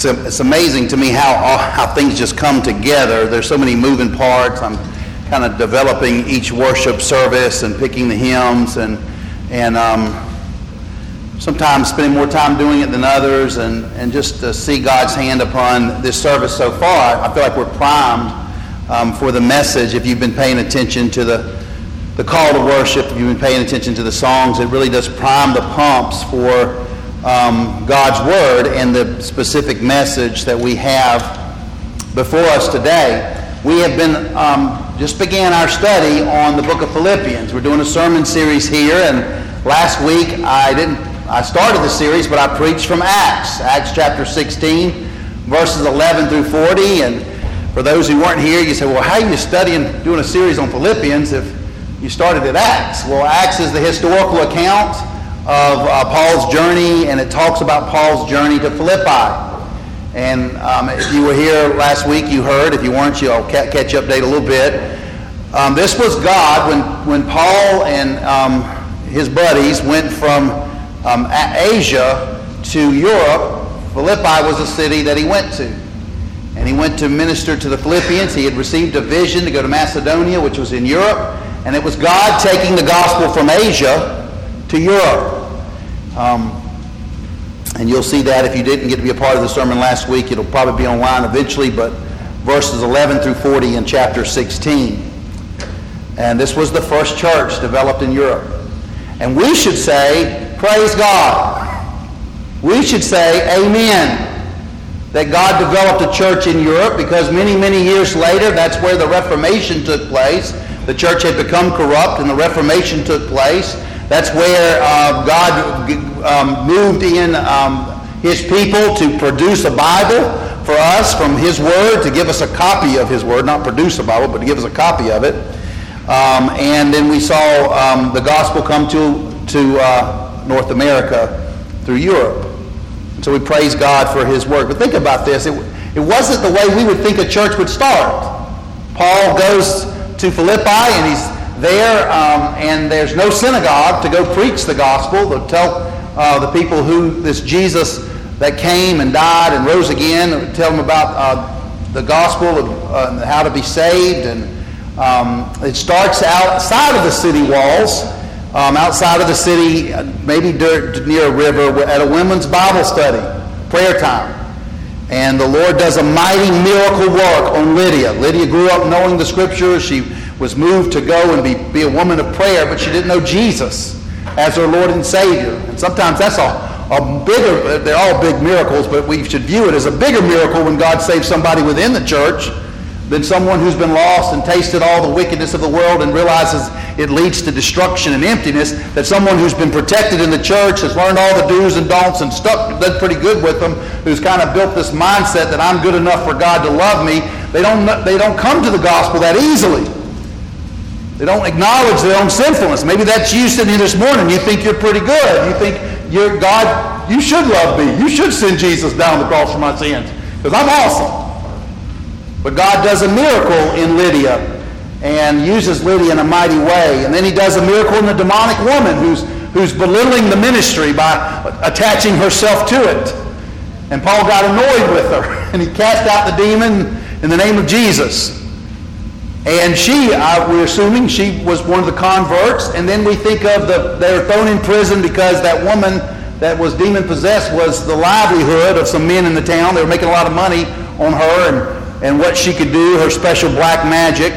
it's amazing to me how things just come together. There's so many moving parts. I'm kind of developing each worship service and picking the hymns and sometimes spending more time doing it than others, and just to see God's hand upon this service so far, I feel like we're primed for the message. If you've been paying attention to the call to worship, if you've been paying attention to the songs, it really does prime the pumps for God's Word and the specific message that we have before us today. We have been just began our study on the book of Philippians. We're doing a sermon series here, and last week I started the series, but I preached from Acts chapter 16, verses 11 through 40. And for those who weren't here, you say, well, how are you doing a series on Philippians if you started at Acts? Well, Acts is the historical account of Paul's journey, and it talks about Paul's journey to Philippi. And if you were here last week, you heard. If you weren't, I'll catch you update a little bit. This was God when Paul and his buddies went from Asia to Europe. Philippi was a city that he went to. And he went to minister to the Philippians. He had received a vision to go to Macedonia, which was in Europe. And it was God taking the gospel from Asia to Europe. And you'll see that if you didn't get to be a part of the sermon last week. It'll probably be online eventually, but verses 11 through 40 in chapter 16. And this was the first church developed in Europe. And we should say, praise God. We should say, amen, that God developed a church in Europe, because many, many years later, that's where the Reformation took place. The church had become corrupt, and the Reformation took place. That's where God moved in his people to produce a Bible for us from his Word, to give us a copy of his Word, not produce a Bible, but to give us a copy of it. And then we saw the gospel come to North America through Europe. And so we praise God for his work. But think about this. It wasn't the way we would think a church would start. Paul goes to Philippi, and he's there, and there's no synagogue to go preach the gospel, to tell the people who this Jesus that came and died and rose again, tell them about the gospel and how to be saved. And it starts outside of the city walls, outside of the city, maybe near a river, at a women's Bible study, prayer time. And the Lord does a mighty miracle work on Lydia. Lydia grew up knowing the Scriptures. She was moved to go and be a woman of prayer, but she didn't know Jesus as her Lord and Savior. And sometimes that's a bigger, they're all big miracles, but we should view it as a bigger miracle when God saves somebody within the church than someone who's been lost and tasted all the wickedness of the world and realizes it leads to destruction and emptiness, that someone who's been protected in the church, has learned all the do's and don'ts and done pretty good with them, who's kind of built this mindset that I'm good enough for God to love me. They don't come to the gospel that easily. They don't acknowledge their own sinfulness. Maybe that's you sitting here this morning. You think you're pretty good. You think you're God, you should love me. You should send Jesus down the cross for my sins, because I'm awesome. But God does a miracle in Lydia and uses Lydia in a mighty way. And then he does a miracle in the demonic woman who's belittling the ministry by attaching herself to it. And Paul got annoyed with her, and he cast out the demon in the name of Jesus. And we're assuming she was one of the converts. And then we think of they were thrown in prison because that woman that was demon-possessed was the livelihood of some men in the town. They were making a lot of money on her and what she could do, her special black magic.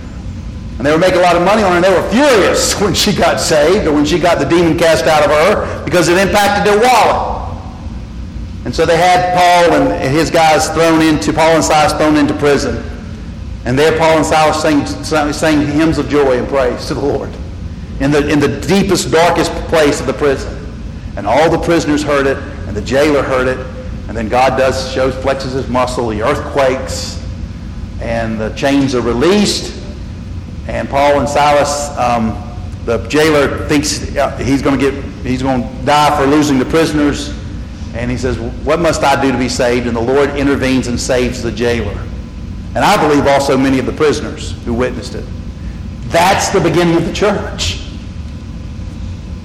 And they were making a lot of money on her, and they were furious when she got saved, or when she got the demon cast out of her, because it impacted their wallet. And so they had Paul and his guys Paul and Silas thrown into prison. And there Paul and Silas sang hymns of joy and praise to the Lord in the deepest, darkest place of the prison. And all the prisoners heard it, and the jailer heard it. And then God flexes his muscle, the earth quakes, and the chains are released. And Paul and Silas, the jailer thinks he's going to die for losing the prisoners. And he says, what must I do to be saved? And the Lord intervenes and saves the jailer. And I believe also many of the prisoners who witnessed it. That's the beginning of the church.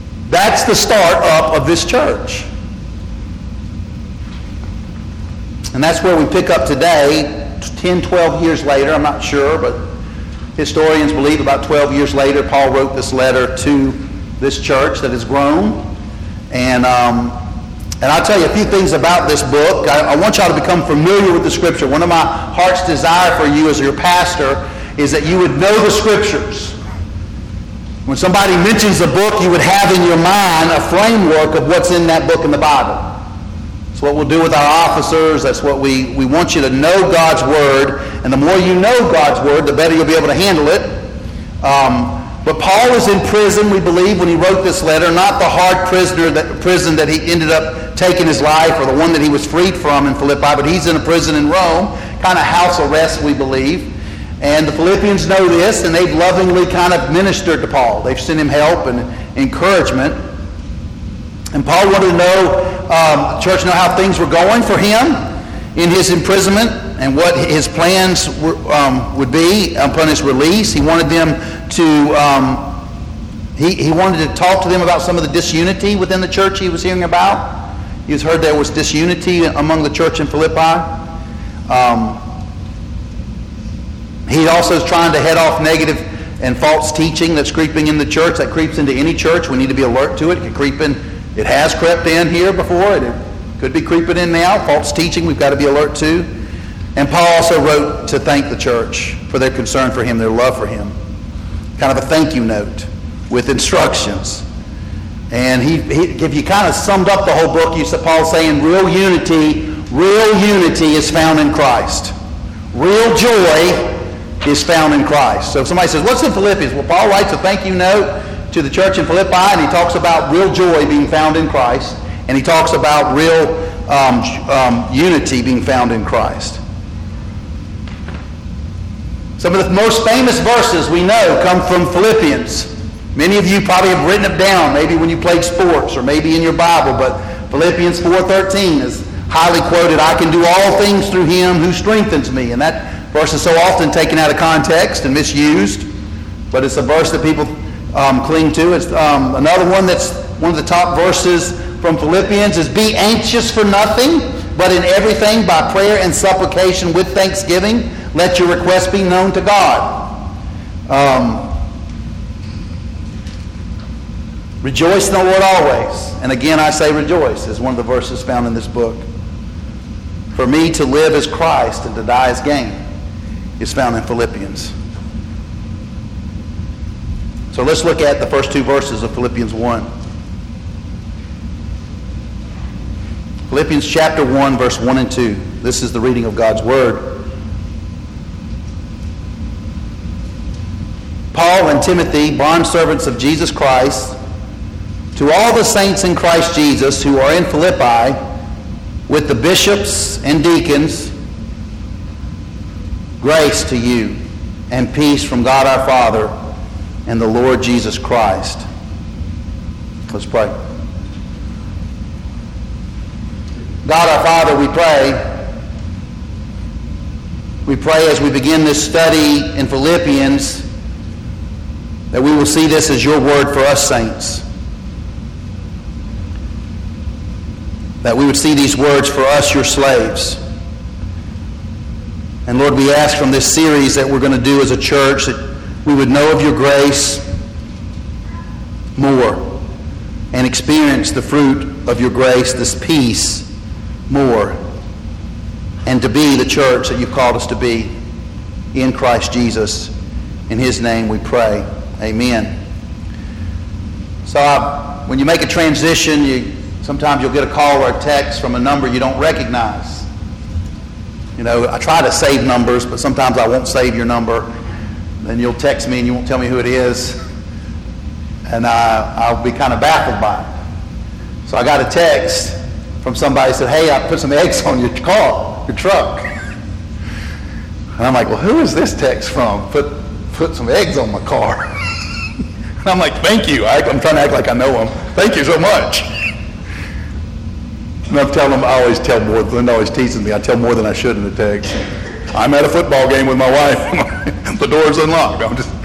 That's the start up of this church. And that's where we pick up today, 10, 12 years later. I'm not sure, but historians believe about 12 years later, Paul wrote this letter to this church that has grown. And I'll tell you a few things about this book. I want y'all to become familiar with the Scripture. One of my heart's desire for you as your pastor is that you would know the Scriptures. When somebody mentions a book, you would have in your mind a framework of what's in that book in the Bible. That's what we'll do with our officers. That's what we want you to know God's Word. And the more you know God's Word, the better you'll be able to handle it. But Paul was in prison, we believe, when he wrote this letter. Not the hard prison that he ended up taking his life, or the one that he was freed from in Philippi, but he's in a prison in Rome, kind of house arrest, we believe. And the Philippians know this, and they've lovingly kind of ministered to Paul. They've sent him help and encouragement. And Paul wanted to know, church know how things were going for him in his imprisonment and what his plans would be upon his release. He wanted them to, he wanted to talk to them about some of the disunity within the church he was hearing about. He has heard there was disunity among the church in Philippi. He also is trying to head off negative and false teaching that's creeping in the church. That creeps into any church. We need to be alert to it. It can creep in. It has crept in here before. It could be creeping in now. False teaching we've got to be alert to. And Paul also wrote to thank the church for their concern for him, their love for him. Kind of a thank you note with instructions. And if you kind of summed up the whole book, you said Paul saying real unity is found in Christ. Real joy is found in Christ. So if somebody says, what's in Philippians? Well, Paul writes a thank you note to the church in Philippi, and he talks about real joy being found in Christ, and he talks about real unity being found in Christ. Some of the most famous verses we know come from Philippians. Many of you probably have written them down, maybe when you played sports or maybe in your Bible, but Philippians 4:13 is highly quoted. I can do all things through him who strengthens me. And that verse is so often taken out of context and misused, but it's a verse that people cling to. It's another one that's one of the top verses from Philippians is be anxious for nothing, but in everything by prayer and supplication with thanksgiving, let your requests be known to God. Rejoice in the Lord always. And again, I say rejoice is one of the verses found in this book. For me to live is Christ and to die is gain is found in Philippians. So let's look at the first two verses of Philippians 1. Philippians chapter 1, verse 1 and 2. This is the reading of God's Word. Paul and Timothy, bondservants of Jesus Christ, to all the saints in Christ Jesus who are in Philippi, with the bishops and deacons, grace to you and peace from God our Father and the Lord Jesus Christ. Let's pray. God our Father, we pray. We pray as we begin this study in Philippians that we will see this as your word for us saints. That we would see these words for us, your slaves. And Lord, we ask from this series that we're going to do as a church that we would know of your grace more and experience the fruit of your grace, this peace, more, and to be the church that you've called us to be in Christ Jesus. In his name we pray. Amen. So when you make a transition, sometimes you'll get a call or a text from a number you don't recognize. You know, I try to save numbers, but sometimes I won't save your number. Then you'll text me and you won't tell me who it is. And I'll be kind of baffled by it. So I got a text from somebody who said, hey, I put some eggs on your car, your truck. And I'm like, well, who is this text from? Put some eggs on my car. And I'm like, thank you. I'm trying to act like I know him. Thank you so much. And I'm telling them, I always tell more. Linda always teases me. I tell more than I should in the text. I'm at a football game with my wife. The door's unlocked. I'm just...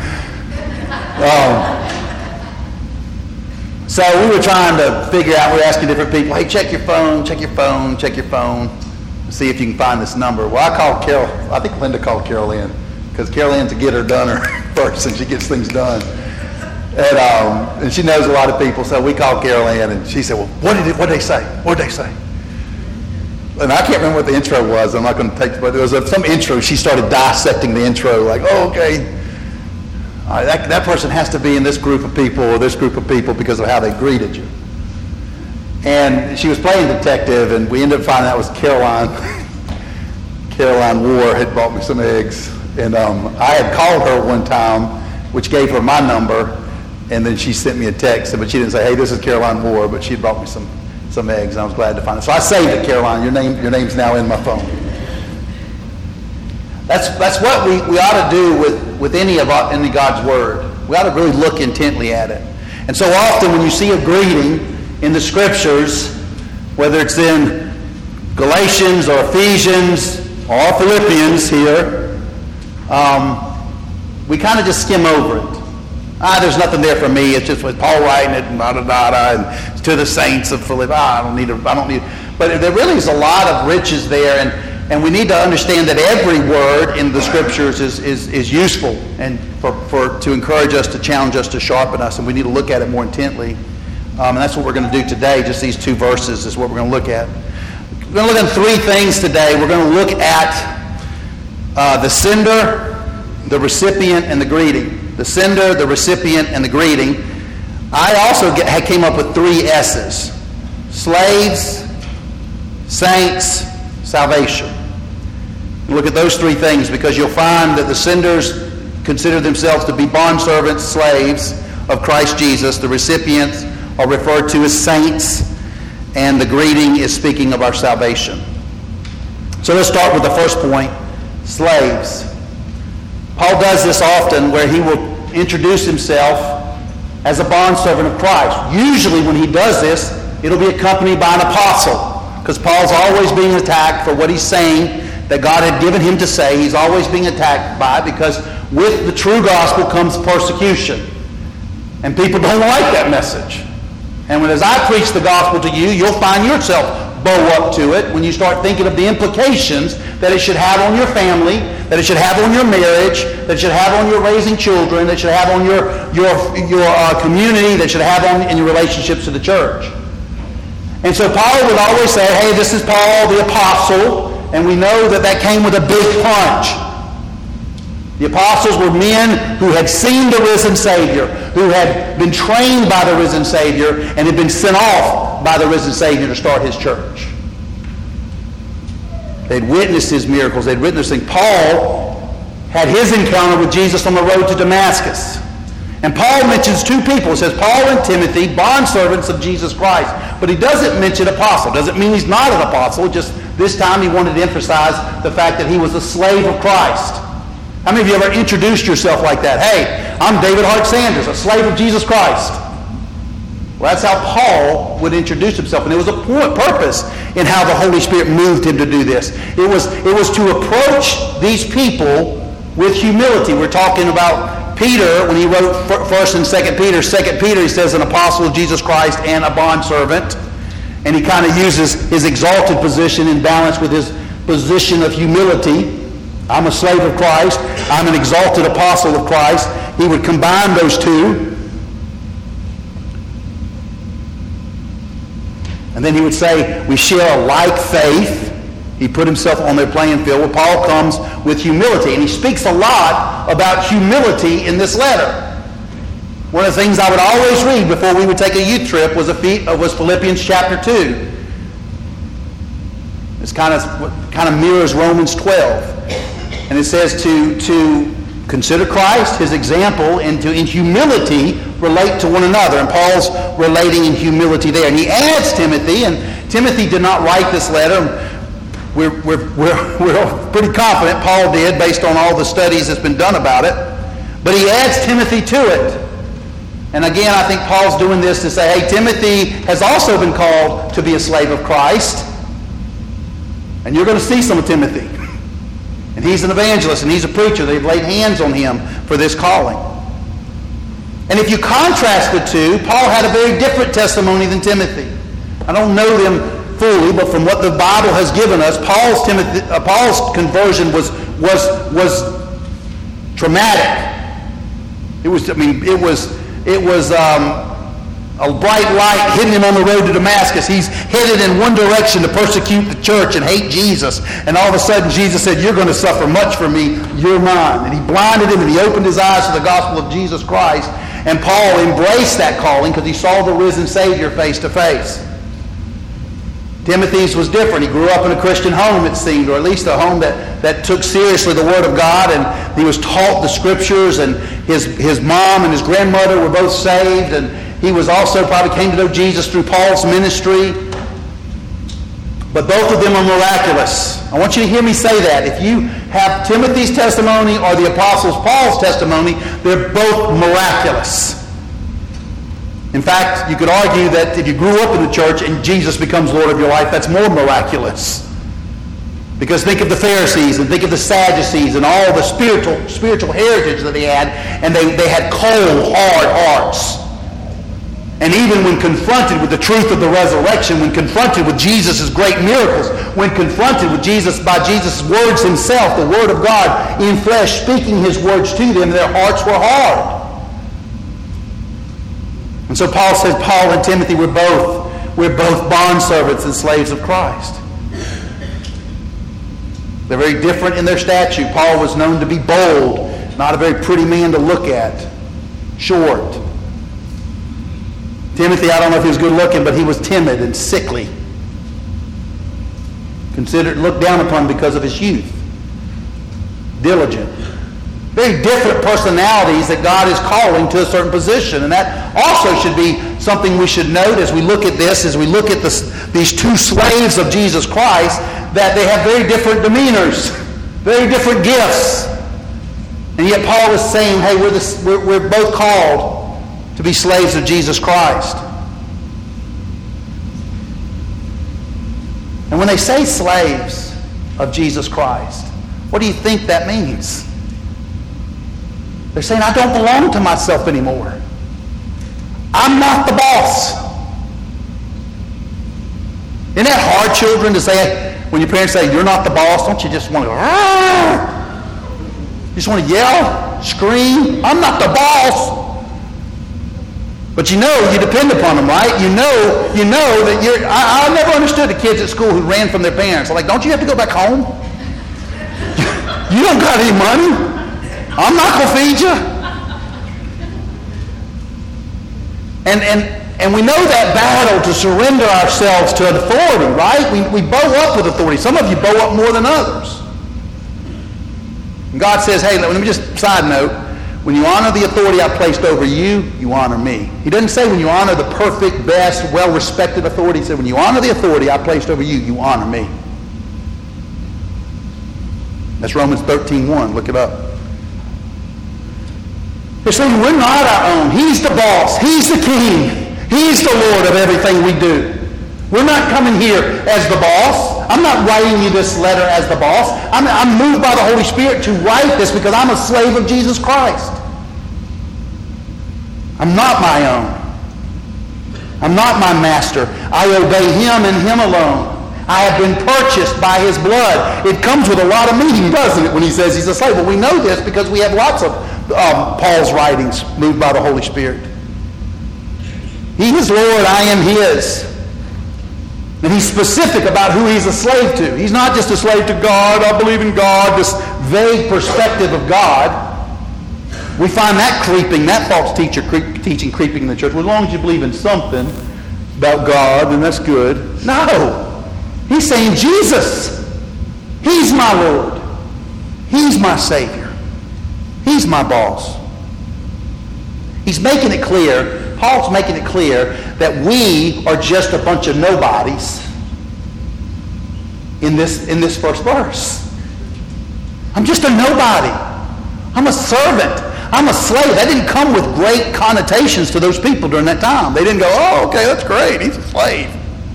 So we were trying to figure out, we were asking different people, hey, check your phone, check your phone, check your phone. See if you can find this number. Well, I think Linda called Carol in, because Carol Ann's a get-her-doner person. She gets things done. And she knows a lot of people, so we called Carol Ann, and she said, well, what did they say? What did they say? And I can't remember what the intro was. I'm not going to take it, but there was some intro. She started dissecting the intro, like, oh, okay. All right, that person has to be in this group of people or this group of people because of how they greeted you. And she was playing detective, and we ended up finding that was Caroline. Caroline Ward had bought me some eggs. And I had called her one time, which gave her my number, and then she sent me a text, but she didn't say, hey, this is Caroline Ward, but she had brought me some eggs, and I was glad to find it. So I saved it, Caroline. Your name's now in my phone. That's what we ought to do with any God's Word. We ought to really look intently at it. And so often when you see a greeting in the Scriptures, whether it's in Galatians or Ephesians or Philippians here, we kind of just skim over it. There's nothing there for me. It's just with Paul writing it and and to the saints of Philippi. I don't need. But there really is a lot of riches there, and we need to understand that every word in the Scriptures is useful and to encourage us, to challenge us, to sharpen us, and we need to look at it more intently. And that's what we're going to do today. Just these two verses is what we're going to look at. We're going to look at three things today. We're going to look at the sender, the recipient, and the greeting. The sender, the recipient, and the greeting. I also came up with 3 S's. Slaves, saints, salvation. Look at those 3 things, because you'll find that the senders consider themselves to be bondservants, slaves of Christ Jesus. The recipients are referred to as saints, and the greeting is speaking of our salvation. So let's start with the first point, slaves. Paul does this often, where he will introduce himself as a bondservant of Christ. Usually when he does this, it'll be accompanied by an apostle, because Paul's always being attacked for what he's saying that God had given him to say. He's always being attacked by it, because with the true gospel comes persecution. And people don't like that message. And as I preach the gospel to you, you'll find yourself bow up to it when you start thinking of the implications that it should have on your family, that it should have on your marriage, that it should have on your raising children, that it should have on your community, that it should have on in your relationships to the church. And so Paul would always say, hey, this is Paul the apostle, and we know that came with a big punch. The apostles were men who had seen the risen Savior, who had been trained by the risen Savior, and had been sent off by the risen Savior to start his church. They'd witnessed his miracles. They'd witnessed things. Paul had his encounter with Jesus on the road to Damascus. And Paul mentions 2 people. It says Paul and Timothy, bondservants of Jesus Christ. But he doesn't mention apostle. Doesn't mean he's not an apostle. Just this time he wanted to emphasize the fact that he was a slave of Christ. How many of you ever introduced yourself like that? Hey, I'm David Hart Sanders, a slave of Jesus Christ. Well, that's how Paul would introduce himself. And there was a purpose in how the Holy Spirit moved him to do this. It was to approach these people with humility. We're talking about Peter, when he wrote 1st and 2nd Peter. 2nd Peter, he says, an apostle of Jesus Christ and a bondservant. And he kind of uses his exalted position in balance with his position of humility. I'm a slave of Christ. I'm an exalted apostle of Christ. He would combine those 2. And then he would say, we share a like faith. He put himself on their playing field. Well, Paul comes with humility. And he speaks a lot about humility in this letter. One of the things I would always read before we would take a youth trip was Philippians chapter 2. It's kind of mirrors Romans 12. And it says to consider Christ, his example, and to in humility relate to one another. And Paul's relating in humility there. And he adds Timothy, and Timothy did not write this letter. We're pretty confident Paul did, based on all the studies that's been done about it. But he adds Timothy to it. And again, I think Paul's doing this to say, hey, Timothy has also been called to be a slave of Christ. And you're going to see some of Timothy. And he's an evangelist, and he's a preacher. They've laid hands on him for this calling. And if you contrast the 2, Paul had a very different testimony than Timothy. I don't know them fully, but from what the Bible has given us, Paul's conversion was traumatic. It was a bright light hitting him on the road to Damascus. He's headed in one direction to persecute the church and hate Jesus. And all of a sudden Jesus said, "You're going to suffer much for me. You're mine." And he blinded him and he opened his eyes to the gospel of Jesus Christ. And Paul embraced that calling because he saw the risen Savior face to face. Timothy's was different. He grew up in a Christian home, it seemed, or at least a home that took seriously the Word of God, and he was taught the Scriptures, and his mom and his grandmother were both saved, and he was also probably came to know Jesus through Paul's ministry. But both of them are miraculous. I want you to hear me say that. If you have Timothy's testimony or the Apostle Paul's testimony, they're both miraculous. In fact, you could argue that if you grew up in the church and Jesus becomes Lord of your life, that's more miraculous. Because think of the Pharisees and think of the Sadducees and all the spiritual heritage that they had, and they had cold, hard hearts. And even when confronted with the truth of the resurrection, when confronted with Jesus' great miracles, when confronted with by Jesus' words himself, the Word of God in flesh, speaking his words to them, their hearts were hard. And so Paul says, Paul and Timothy, we're both bondservants and slaves of Christ. They're very different in their stature. Paul was known to be bold, not a very pretty man to look at, short. Timothy, I don't know if he was good looking, but he was timid and sickly. Considered, looked down upon because of his youth. Diligent. Very different personalities that God is calling to a certain position. And that also should be something we should note as we look at this, as we look at these two slaves of Jesus Christ, that they have very different demeanors, very different gifts. And yet Paul is saying, hey, we're both called to be slaves of Jesus Christ. And when they say slaves of Jesus Christ, what do you think that means? They're saying, I don't belong to myself anymore. I'm not the boss. Isn't that hard, children, to say, when your parents say, you're not the boss, don't you just want to go, you just want to yell, scream, I'm not the boss. But you know you depend upon them, right? You know that you're... I never understood the kids at school who ran from their parents. I'm like, don't you have to go back home? You don't got any money. I'm not going to feed you. And we know that battle to surrender ourselves to authority, right? We bow up with authority. Some of you bow up more than others. And God says, hey, let me just side note. When you honor the authority I placed over you, you honor me. He doesn't say when you honor the perfect, best, well-respected authority. He said when you honor the authority I placed over you, you honor me. That's Romans 13:1. Look it up. They're saying we're not our own. He's the boss. He's the king. He's the Lord of everything we do. We're not coming here as the boss. I'm not writing you this letter as the boss. I'm moved by the Holy Spirit to write this because I'm a slave of Jesus Christ. I'm not my own. I'm not my master. I obey him and him alone. I have been purchased by his blood. It comes with a lot of meaning, doesn't it, when he says he's a slave? Well, we know this because we have lots of Paul's writings moved by the Holy Spirit. He is Lord, I am his. And he's specific about who he's a slave to. He's not just a slave to God, I believe in God, this vague perspective of God. We find that false teaching creeping in the church. Well, as long as you believe in something about God, then that's good. No. He's saying Jesus. He's my Lord. He's my Savior. He's my boss. He's making it clear, Paul's making it clear that we are just a bunch of nobodies in this first verse. I'm just a nobody. I'm a servant. I'm a slave. That didn't come with great connotations to those people during that time. They didn't go, oh, okay, that's great. He's a slave.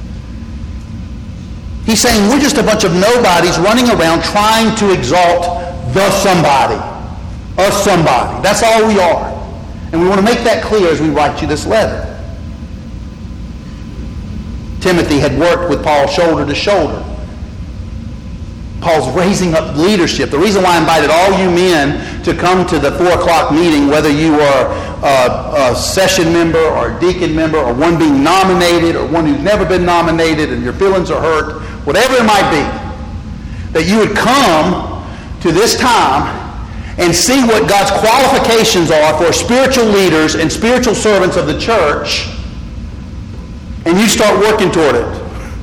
He's saying we're just a bunch of nobodies running around trying to exalt the somebody. A somebody. That's all we are. And we want to make that clear as we write you this letter. Timothy had worked with Paul shoulder to shoulder. Paul's raising up leadership. The reason why I invited all you men to come to the 4 o'clock meeting, whether you are a session member or a deacon member or one being nominated or one who's never been nominated and your feelings are hurt, whatever it might be, that you would come to this time and see what God's qualifications are for spiritual leaders and spiritual servants of the church, and you start working toward it.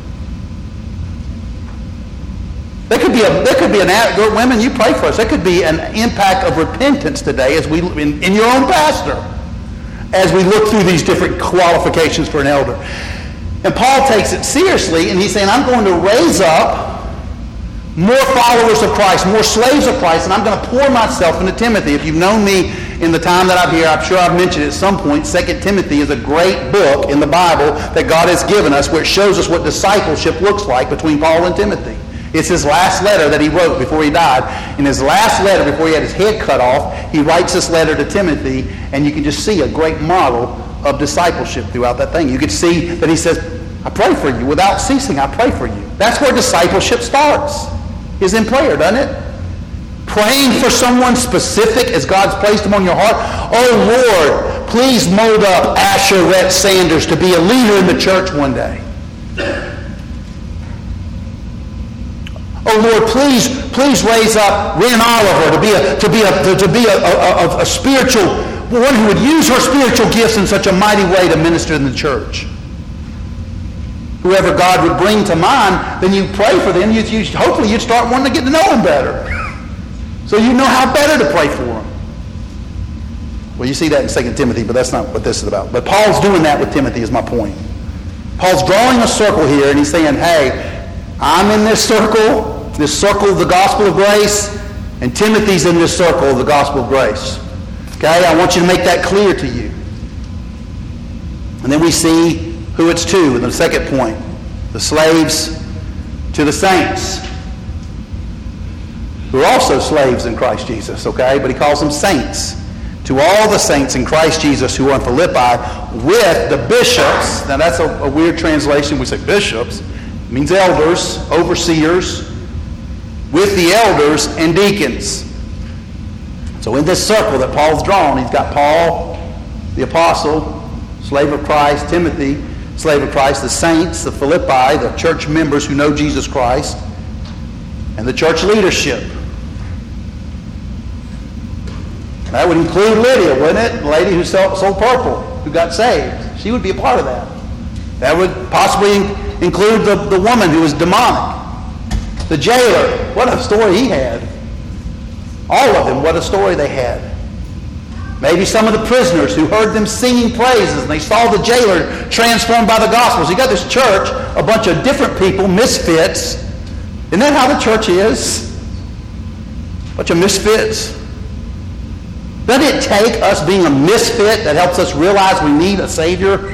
There could be an women, you pray for us. There could be an impact of repentance today as we in your own pastor, as we look through these different qualifications for an elder. And Paul takes it seriously, and he's saying, I'm going to raise up more followers of Christ, more slaves of Christ, and I'm going to pour myself into Timothy. If you've known me in the time that I'm here, I'm sure I've mentioned at some point, 2 Timothy is a great book in the Bible that God has given us where it shows us what discipleship looks like between Paul and Timothy. It's his last letter that he wrote before he died. In his last letter, before he had his head cut off, he writes this letter to Timothy, and you can just see a great model of discipleship throughout that thing. You can see that he says, I pray for you. Without ceasing, I pray for you. That's where discipleship starts, is in prayer, doesn't it? Praying for someone specific as God's placed them on your heart. Oh, Lord, please mold up Asher Rhett Sanders to be a leader in the church one day. Oh Lord, please raise up Ren Oliver to be a spiritual one who would use her spiritual gifts in such a mighty way to minister in the church. Whoever God would bring to mind, then you pray for them. Hopefully you'd start wanting to get to know them better, so you know how better to pray for them. Well, you see that in 2 Timothy, but that's not what this is about. But Paul's doing that with Timothy, is my point. Paul's drawing a circle here, and he's saying, hey, I'm in this circle of the gospel of grace, and Timothy's in this circle of the gospel of grace. Okay? I want you to make that clear to you. And then we see who it's to in the second point. The slaves to the saints, who are also slaves in Christ Jesus, okay? But he calls them saints. To all the saints in Christ Jesus who are in Philippi with the bishops. Now that's a weird translation. We say bishops. It means elders, overseers, with the elders and deacons. So in this circle that Paul's drawn, he's got Paul, the apostle, slave of Christ, Timothy, slave of Christ, the saints, the Philippi, the church members who know Jesus Christ, and the church leadership. That would include Lydia, wouldn't it? The lady who sold purple, who got saved. She would be a part of that. That would possibly include the woman who was demonic. The jailer, what a story he had. All of them, what a story they had. Maybe some of the prisoners who heard them singing praises and they saw the jailer transformed by the gospel. So you got this church, a bunch of different people, misfits. Isn't that how the church is? A bunch of misfits. Doesn't it take us being a misfit that helps us realize we need a Savior?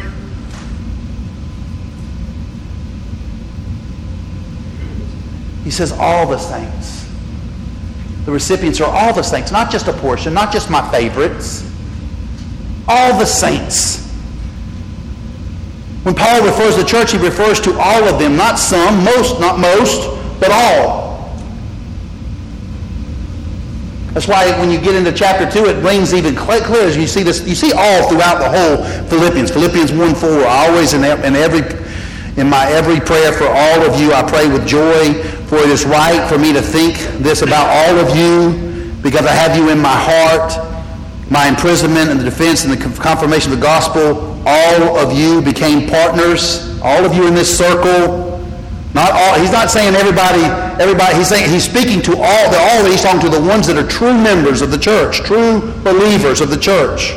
He says all the saints. The recipients are all the saints, not just a portion, not just my favorites. All the saints. When Paul refers to the church, he refers to all of them, not some, not most, but all. That's why when you get into chapter 2, it brings even clear as you see this. You see all throughout the whole Philippians. Philippians 1:4. I always in my every prayer for all of you, I pray with joy, for it is right for me to think this about all of you, because I have you in my heart. My imprisonment and the defense and the confirmation of the gospel, all of you became partners. All of you in this circle. Not all. He's not saying everybody. He's saying he's speaking to all. He's talking to the ones that are true members of the church, true believers of the church.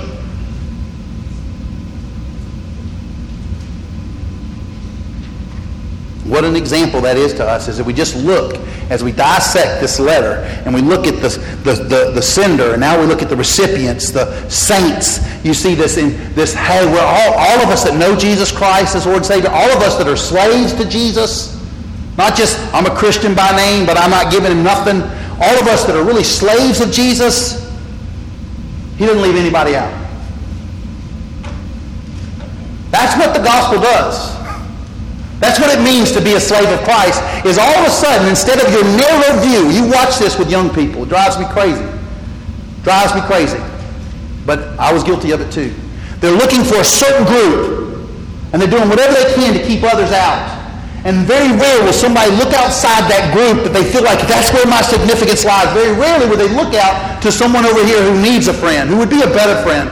What an example that is to us, is that we just look, as we dissect this letter, and we look at the sender, and now we look at the recipients, the saints. You see this in this, hey, we're all of us that know Jesus Christ as Lord and Savior, all of us that are slaves to Jesus, not just I'm a Christian by name, but I'm not giving him nothing. All of us that are really slaves of Jesus, he didn't leave anybody out. That's what the gospel does. That's what it means to be a slave of Christ, is all of a sudden, instead of your narrow view, you watch this with young people. It drives me crazy. Drives me crazy. But I was guilty of it too. They're looking for a certain group, and they're doing whatever they can to keep others out. And very rarely will somebody look outside that group that they feel like that's where my significance lies. Very rarely will they look out to someone over here who needs a friend, who would be a better friend,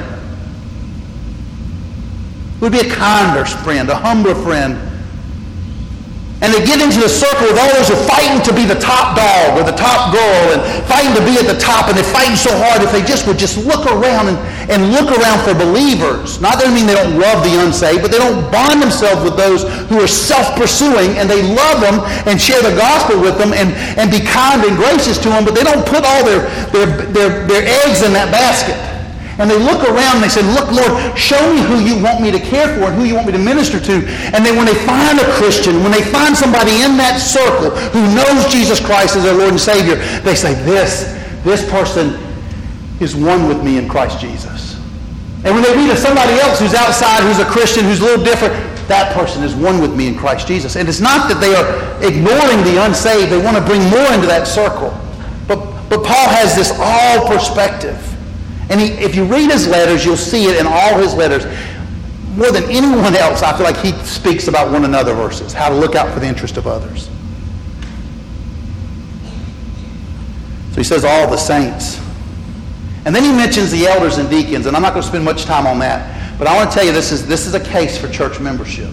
who would be a kinder friend, a humbler friend. And they get into the circle with all those who are fighting to be the top dog or the top girl and fighting to be at the top, and they're fighting so hard if they would just look around and look around for believers. Not that I mean they don't love the unsaved, but they don't bond themselves with those who are self-pursuing, and they love them and share the gospel with them and be kind and gracious to them, but they don't put all their eggs in that basket. And they look around and they say, look, Lord, show me who you want me to care for and who you want me to minister to. And then when they find a Christian, when they find somebody in that circle who knows Jesus Christ as their Lord and Savior, they say, this person is one with me in Christ Jesus. And when they meet somebody else who's outside, who's a Christian, who's a little different, that person is one with me in Christ Jesus. And it's not that they are ignoring the unsaved. They want to bring more into that circle. But Paul has this all perspective. And if you read his letters, you'll see it in all his letters. More than anyone else, I feel like he speaks about one another verses, how to look out for the interest of others. So he says all the saints. And then he mentions the elders and deacons, and I'm not going to spend much time on that. But I want to tell you this is a case for church membership.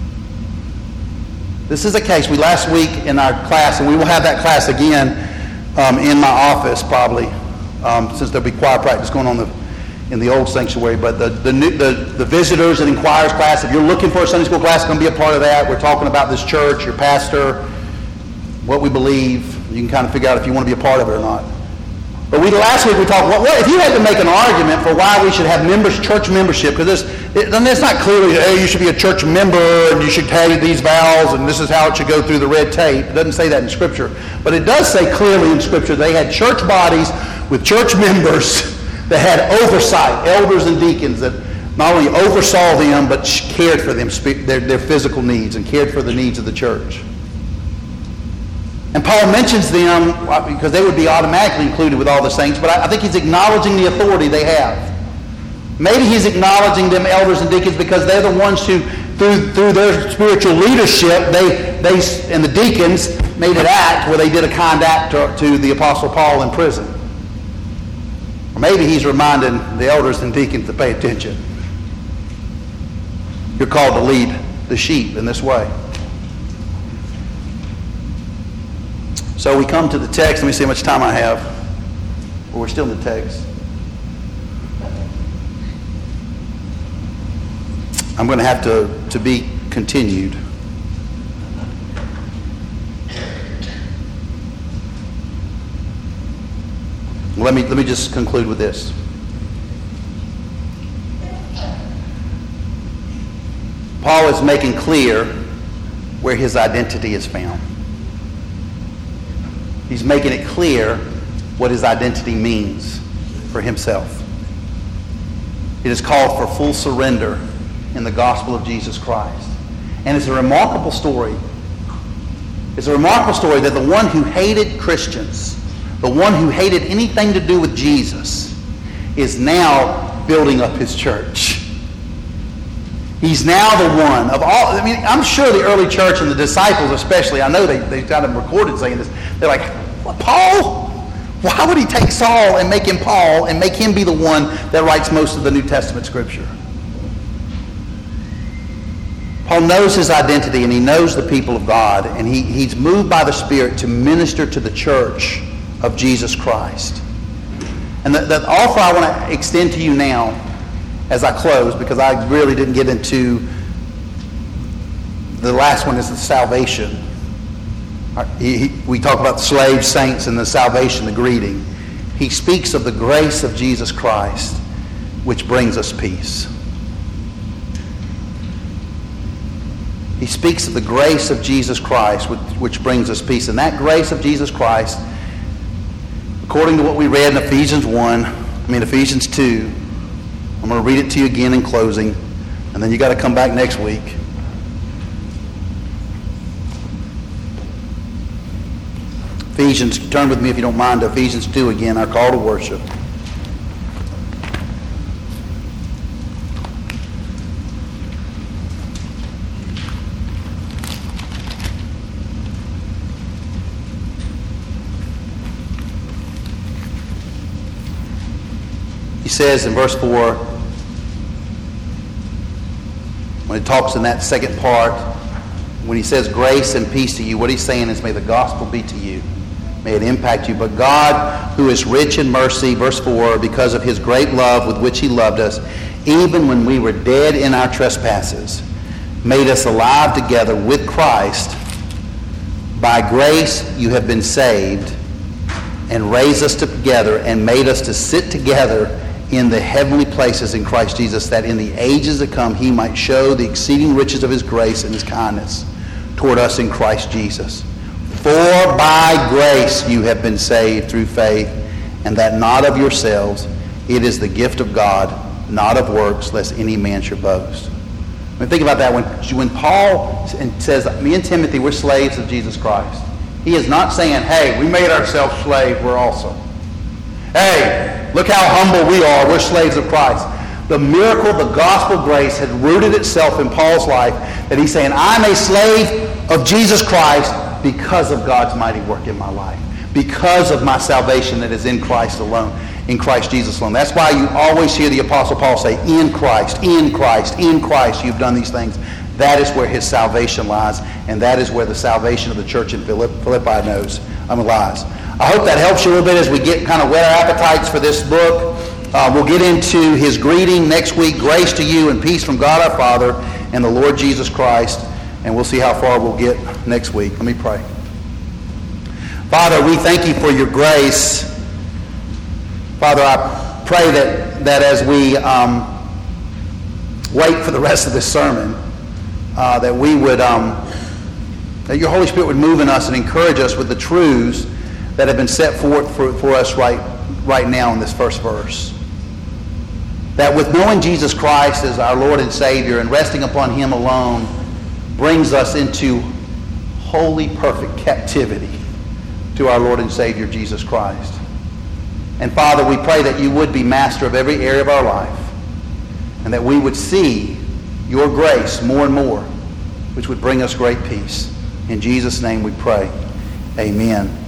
This is a case. Last week in our class, and we will have that class again in my office probably, since there'll be choir practice going on in the old sanctuary. But the visitors and inquirers class, if you're looking for a Sunday school class, it's going to be a part of that. We're talking about this church, your pastor, what we believe. You can kind of figure out if you want to be a part of it or not. But last week we talked, if you had to make an argument for why we should have church membership, because it's not clearly, hey, you should be a church member and you should pay these vows and this is how it should go through the red tape. It doesn't say that in Scripture. But it does say clearly in Scripture they had church bodies with church members that had oversight, elders and deacons that not only oversaw them but cared for them, their physical needs, and cared for the needs of the church. And Paul mentions them because they would be automatically included with all the saints, but I think he's acknowledging the authority they have. Maybe he's acknowledging them elders and deacons because they're the ones who, through their spiritual leadership, they and the deacons made an act where they did a kind act to the Apostle Paul in prison. Or maybe he's reminding the elders and deacons to pay attention. You're called to lead the sheep in this way. So we come to the text. Let me see how much time I have. Well, we're still in the text. I'm going to have to be continued. Let me just conclude with this. Paul is making clear where his identity is found. He's making it clear what his identity means for himself. It is called for full surrender in the gospel of Jesus Christ. And it's a remarkable story. It's a remarkable story that the one who hated Christians, the one who hated anything to do with Jesus, is now building up his church. He's now the one of all. I mean, I'm sure the early church and the disciples especially, I know they got them recorded saying this. They're like, what, Paul? Why would he take Saul and make him Paul and make him be the one that writes most of the New Testament Scripture? Paul knows his identity and he knows the people of God, and he's moved by the Spirit to minister to the church of Jesus Christ. And the offer I want to extend to you now as I close, because I really didn't get into the last one, is the salvation. We talk about the slaves, saints, and the salvation, the greeting. He speaks of the grace of Jesus Christ, which brings us peace. He speaks of the grace of Jesus Christ, which brings us peace. And that grace of Jesus Christ, according to what we read in Ephesians 2, I'm going to read it to you again in closing, and then you got to come back next week. Ephesians, turn with me if you don't mind to Ephesians 2 again, our call to worship. He says in verse 4, when he talks in that second part, when he says grace and peace to you, what he's saying is may the gospel be to you. May it impact you. But God, who is rich in mercy, verse 4, because of his great love with which he loved us, even when we were dead in our trespasses, made us alive together with Christ. By grace you have been saved, and raised us together and made us to sit together in the heavenly places in Christ Jesus, that in the ages to come he might show the exceeding riches of his grace and his kindness toward us in Christ Jesus. For by grace you have been saved through faith, and that not of yourselves. It is the gift of God, not of works, lest any man should boast. I mean, think about that. When Paul says, me and Timothy, we're slaves of Jesus Christ, he is not saying, hey, we made ourselves slaves, we're also. Hey, look how humble we are, we're slaves of Christ. The miracle, the gospel grace had rooted itself in Paul's life, that he's saying, I'm a slave of Jesus Christ because of God's mighty work in my life, because of my salvation that is in Christ alone, in Christ Jesus alone. That's why you always hear the Apostle Paul say, in Christ, in Christ, in Christ you've done these things. That is where his salvation lies, and that is where the salvation of the church in Philippi lies. I hope that helps you a little bit as we get kind of whet our appetites for this book. We'll get into his greeting next week, grace to you and peace from God our Father and the Lord Jesus Christ, and we'll see how far we'll get next week. Let me pray. Father, we thank you for your grace. Father, I pray that as we wait for the rest of this sermon, that we would, that your Holy Spirit would move in us and encourage us with the truths that have been set forth for us right now in this first verse. That with knowing Jesus Christ as our Lord and Savior and resting upon him alone brings us into holy, perfect captivity to our Lord and Savior Jesus Christ. And Father, we pray that you would be master of every area of our life, and that we would see your grace more and more, which would bring us great peace. In Jesus' name we pray. Amen.